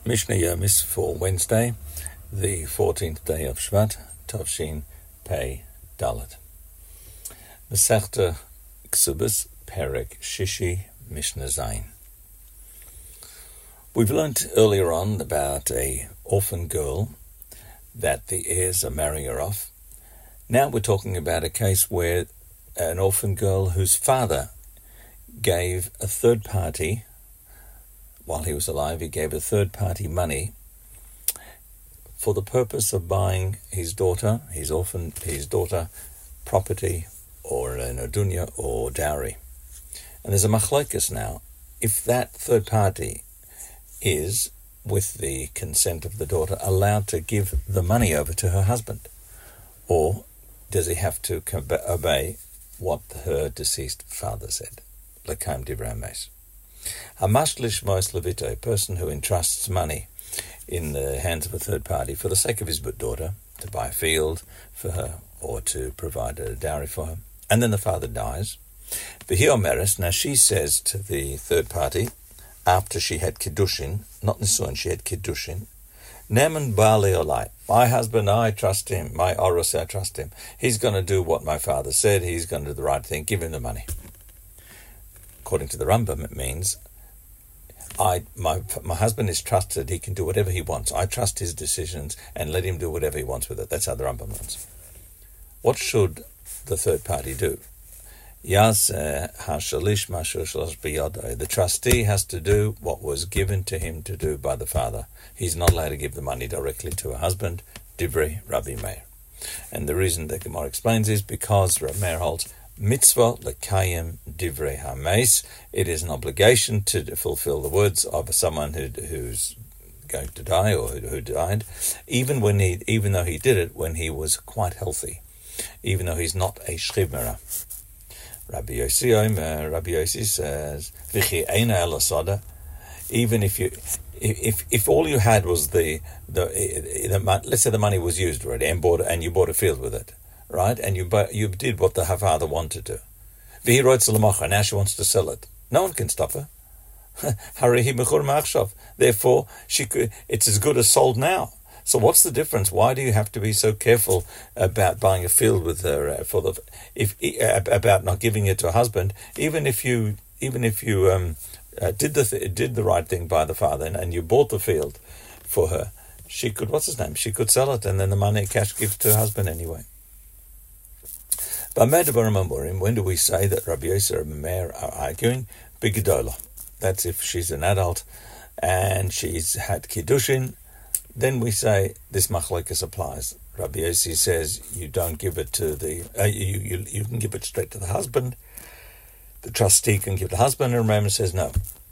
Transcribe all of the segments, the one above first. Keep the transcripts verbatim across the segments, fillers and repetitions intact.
Mishnah Yomis for Wednesday, the fourteenth day of Shvat, Tovshin Pei Dalet. Masechta Ksubas, Perek Shishi, Mishnah Zayin. We've learnt earlier on about a orphan girl that the heirs are marrying her off. Now we're talking about a case where an orphan girl whose father gave a third party, while he was alive, he gave a third party money for the purpose of buying his daughter, his orphan, his daughter, property, or an adunya, or dowry. And there's a machlokes now. If that third party is, with the consent of the daughter, allowed to give the money over to her husband, or does he have to obey what her deceased father said? L'kaim divrei hames. A mashlish mois levito, a person who entrusts money in the hands of a third party for the sake of his daughter, to buy a field for her or to provide a dowry for her, and then the father dies. V'hi now she says to the third party, after she had kiddushin, not nisuin, she had kiddushin, Neman bali olai, my husband, I trust him, my oros, I trust him. He's going to do what my father said, he's going to do the right thing, give him the money. According to the Rambam, it means I my my husband is trusted, he can do whatever he wants. I trust his decisions and let him do whatever he wants with it. That's how the Rambam learns. What should the third party do? The trustee has to do what was given to him to do by the father. He's not allowed to give the money directly to a husband. Divrei Rabbi Meir. And the reason the Gemara explains is because Rabbi Meir holds mitzvah lekayim divrei hames. It is an obligation to fulfill the words of someone who, who's going to die or who, who died, even when he, even though he did it when he was quite healthy, even though he's not a shchivmera. Rabbi Yossi, uh, Rabbi Yossi says, "V'chi eina elasada." Even if you, if if all you had was the the, the let's say the money was used already and bought and you bought a field with it. Right, and you you did what the father wanted to. V'hi roitz l'macha. Now she wants to sell it. No one can stop her. Harihi mechur ma'achshav. Therefore, she could. It's as good as sold now. So what's the difference? Why do you have to be so careful about buying a field with her uh, for the if uh, about not giving it to a husband? Even if you even if you um, uh, did the th- did the right thing by the father and, and you bought the field for her, she could. What's his name? She could sell it and then the money cash give to her husband anyway. When do we say that Rabbi Yossi and Meir are arguing? B'gedola. That's if she's an adult and she's had kiddushin. Then we say this machlokes applies. Rabbi Yossi says you don't give it to the uh, you, you you can give it straight to the husband. The trustee can give the husband, and Rambam says no,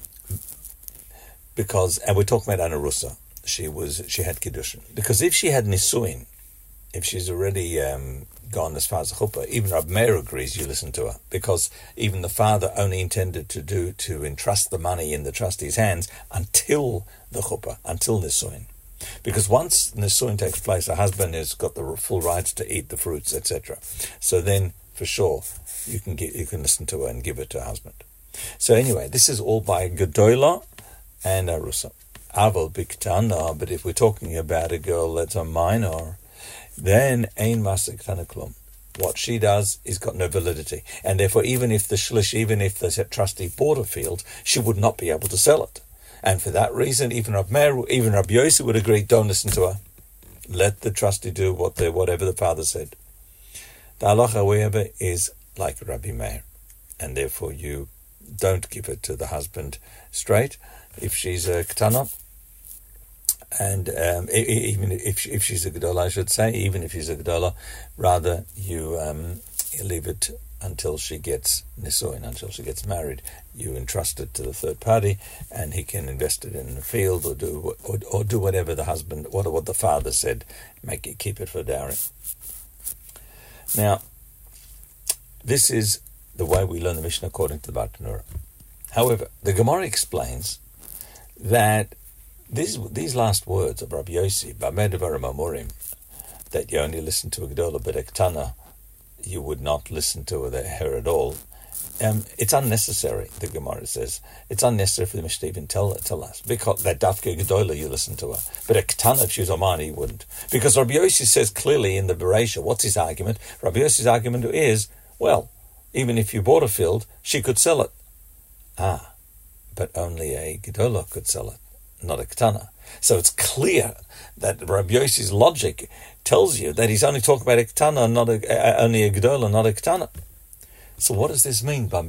because and we're talking about Anarusa. She was she had kiddushin because if she had nisuin, if she's already um, gone as far as the chuppah, even Rabbi Meir agrees you listen to her, because even the father only intended to do to entrust the money in the trustee's hands until the chuppah, until nisuin. Because once nisuin takes place, the husband has got the full rights to eat the fruits, et cetera. So then, for sure, you can get, you can listen to her and give it to her husband. So anyway, this is all by Gedola and Arusa. Aval biktana, but if we're talking about a girl that's a minor, then ein masik tanaklum. What she does is got no validity, and therefore, even if the shlish, even if the trustee bought a field, she would not be able to sell it. And for that reason, even Rabbi Meir, even Rabbi Yossi would agree: don't listen to her. Let the trustee do what the whatever the father said. The halacha, however, is like Rabbi Meir, and therefore you don't give it to the husband straight if she's a ketana. And um, even if if she's a gedola, I should say, even if she's a gedola, rather you, um, you leave it until she gets nisuin, until she gets married. You entrust it to the third party, and he can invest it in the field or do or, or do whatever the husband, what what the father said, make it keep it for dowry. Now, this is the way we learn the Mishnah according to the Bartanura. However, the Gemara explains that These these last words of Rabbi Yossi, that you only listen to a gedola, but a ketana, you would not listen to her at all, Um, it's unnecessary, the Gemara says. It's unnecessary for the Mishnah to even tell, tell us. Because that Dafke Gedola, you listen to her. But a Ketana, if she was Omani, you wouldn't. Because Rabbi Yossi says clearly in the Bereisha, what's his argument? Rabbi Yossi's argument is, well, even if you bought a field, she could sell it. Ah, but only a Gedola could sell it, not a Ketana. So it's clear that Rabbi Yossi's logic tells you that he's only talking about a Ketana, not a, uh, only a Gedola, not a Ketana. So what does this mean? So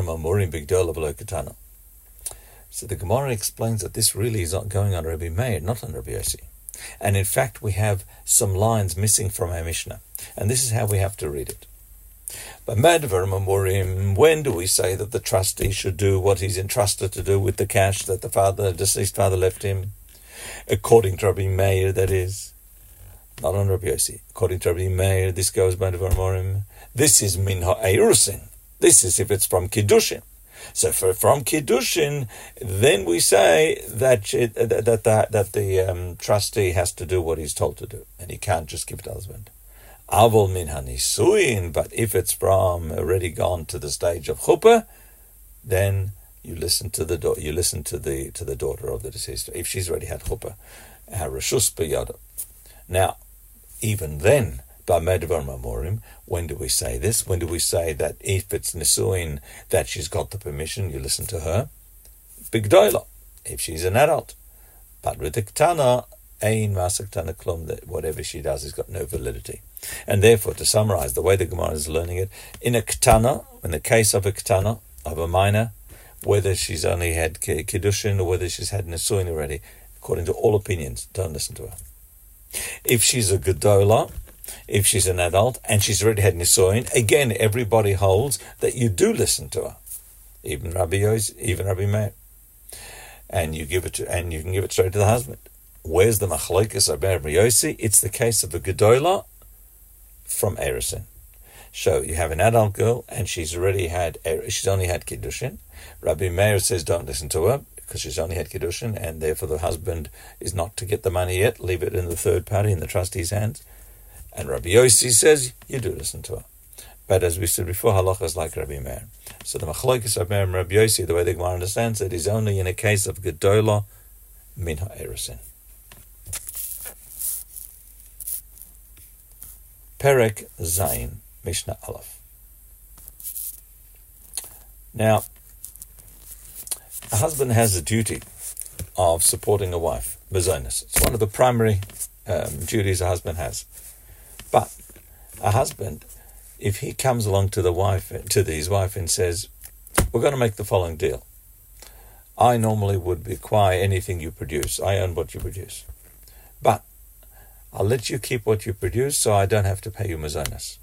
the Gemara explains that this really is not going on Rabbi Meir, not on Rabbi Yossi. And in fact, we have some lines missing from our Mishnah. And this is how we have to read it. When do we say that the trustee should do what he's entrusted to do with the cash that the father, deceased father left him? According to Rabbi Meir, that is. Not on Rabbi Yossi. According to Rabbi Meir, this goes by the Morim. This is min ha'erusin. This is if it's from Kiddushin. So for from Kiddushin, then we say that that that, that, that the um, trustee has to do what he's told to do, and he can't just give it to the husband. Avol min hanisuin. But if it's from already gone to the stage of chuppah, then you listen to the do- you listen to the to the daughter of the deceased if she's already had chuppah. Harashus b'yada. Now, even then. When do we say this? When do we say that if it's Nisuin, that she's got the permission, you listen to her? Bigdoila, if she's an adult. But with the Ketana, Ein Masak Tana Klum, that whatever she does has got no validity. And therefore, to summarize, the way the Gemara is learning it, in a Ketana, in the case of a Ketana, of a minor, whether she's only had Kiddushin or whether she's had Nisuin already, according to all opinions, don't listen to her. If she's a Gedola, if she's an adult and she's already had Nisoin, again, everybody holds that you do listen to her, even Rabbi Yos, even Rabbi Meir, and you give it to, and you can give it straight to the husband. Where's the machlokes of Rabbi Yossi? It's the case of a gedola from Erusin. So you have an adult girl and she's already had, she's only had Kiddushin. Rabbi Meir says don't listen to her because she's only had Kiddushin, and therefore the husband is not to get the money yet. Leave it in the third party, in the trustee's hands. And Rabbi Yossi says, you do listen to her. But as we said before, halacha is like Rabbi Meir. So the machlokes of Meir and Rabbi Yossi, the way the Gemara understands it, is only in a case of gedola min ha'erusin. Perek Zayin, Mishnah Aleph. Now, a husband has a duty of supporting a wife, mazonos. It's one of the primary um, duties a husband has. But a husband, if he comes along to the wife, to his wife and says, we're going to make the following deal. I normally would require anything you produce. I own what you produce. But I'll let you keep what you produce so I don't have to pay you mazonos.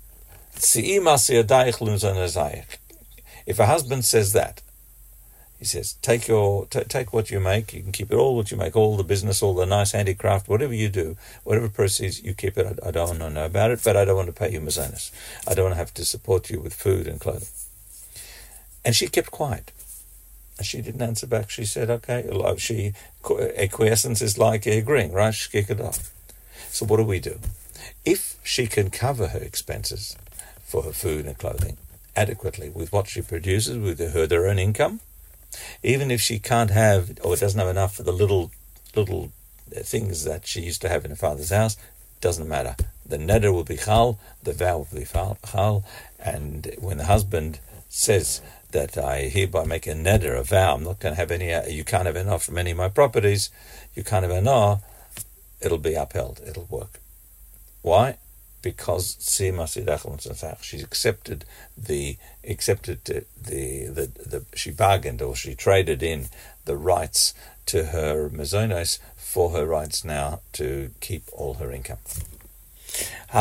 If a husband says that, he says, take your t- take what you make, you can keep it all what you make, all the business, all the nice handicraft, whatever you do, whatever proceeds, you keep it. I, I don't want to know about it, but I don't want to pay you mazonos. I don't want to have to support you with food and clothing. And she kept quiet. And she didn't answer back. She said, okay, she acquiescence is like agreeing, right? So what do we do? If she can cover her expenses for her food and clothing adequately with what she produces, with her, their own income, even if she can't have, or doesn't have enough for the little little things that she used to have in her father's house, doesn't matter. The neder will be chal, the vow will be chal, and when the husband says that I hereby make a neder, a vow, I'm not going to have any, you can't have enough from any of my properties, you can't have enough, it'll be upheld, it'll work. Why? Because she's accepted the accepted the, the the she bargained or she traded in the rights to her mazonos for her rights now to keep all her income. A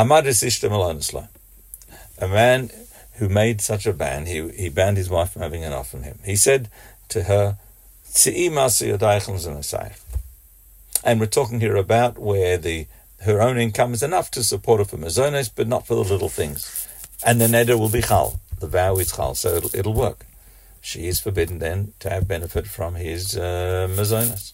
man who made such a ban, he he banned his wife from having enough from him. He said to her, and we're talking here about where the her own income is enough to support her for mazonos, but not for the little things. And the neder will be chal. The vow is chal, so it'll, it'll work. She is forbidden then to have benefit from his uh, mazonos.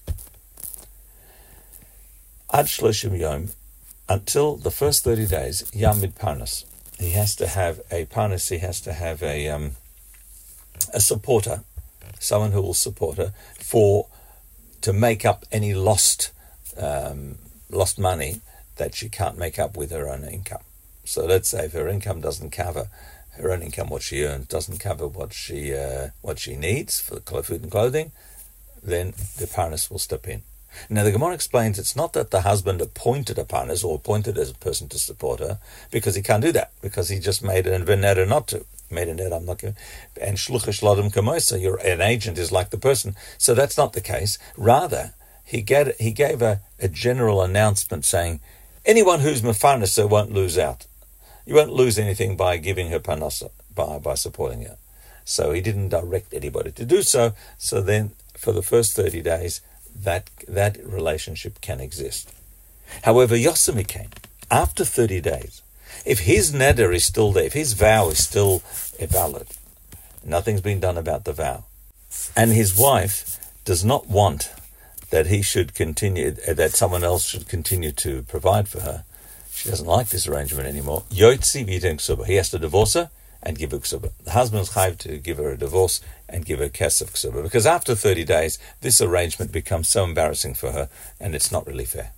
Ad shloshim yom, until the first thirty days, yamid parnas. He has to have a parnas, he has to have a um, a supporter, someone who will support her for to make up any lost um, lost money that she can't make up with her own income. So let's say if her income doesn't cover her own income, what she earns doesn't cover what she uh, what she needs for food and clothing, then the parnas will step in. Now the Gemara explains it's not that the husband appointed a parnas or appointed as a person to support her, because he can't do that, because he just made an venera not to. Made a net, I'm not going and shluchish ladam kamosa, you're an agent is like the person. So that's not the case. Rather, he get he gave a, a general announcement saying, anyone who's mefarnasa won't lose out. You won't lose anything by giving her parnasa, by, by supporting her. So he didn't direct anybody to do so. So then for the first thirty days, that that relationship can exist. However, Yosemi came after thirty days. If his neder is still there, if his vow is still valid, nothing's been done about the vow, and his wife does not want that he should continue, that someone else should continue to provide for her, she doesn't like this arrangement anymore, Yotzi v'yiten ksuba, he has to divorce her and give her ksuba. The husband's chayv to give her a divorce and give her kesef ksuba, because after thirty days, this arrangement becomes so embarrassing for her, and it's not really fair.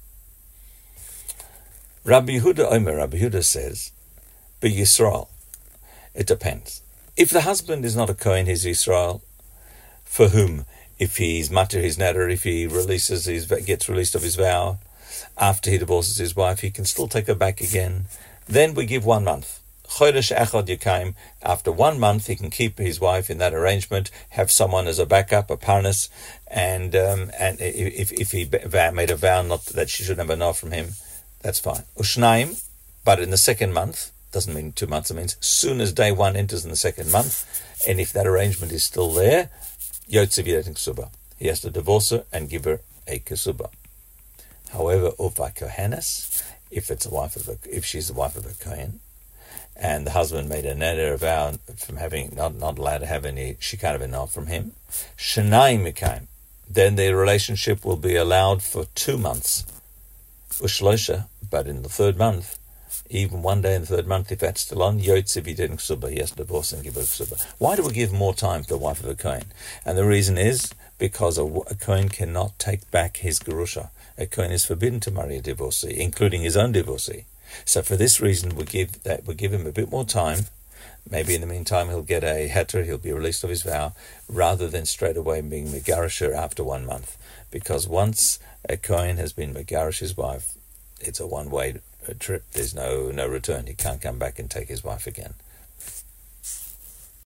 Rabbi Yehuda Omer, Rabbi Yehuda says, "Be Yisrael." It depends. If the husband is not a Kohen, he's Yisrael. For whom, if he's matir his neder, if he releases his gets released of his vow after he divorces his wife, he can still take her back again. Then we give one month. Chodesh echad yekayim. After one month, he can keep his wife in that arrangement, have someone as a backup, a parnas, and um, and if if he made a vow not that she should never know from him. That's fine. Ushnaim, but in the second month, doesn't mean two months, it means soon as day one enters in the second month, and if that arrangement is still there, Yotze v'yiten ksuba. He has to divorce her and give her a ksuba. However, uva kohenes, if it's a wife of a, if she's the wife of a kohen, and the husband made a neder vow from having not not allowed to have any, she can't have enough from him. Shenayim mikayim, then the relationship will be allowed for two months. Ushlosha, but in the third month, even one day in the third month, if that's still on, Yotze v'yiten ksuba, he has to divorce and give her ksuba. Why do we give more time to the wife of a Kohen? And the reason is because a, a Kohen cannot take back his gerusha. A Kohen is forbidden to marry a divorcee, including his own divorcee. So for this reason, we give that we give him a bit more time. Maybe in the meantime he'll get a heter, he'll be released of his vow, rather than straight away being megarisher after one month. Because once a Kohen has been megarish his wife, it's a one-way trip. There's no no return. He can't come back and take his wife again.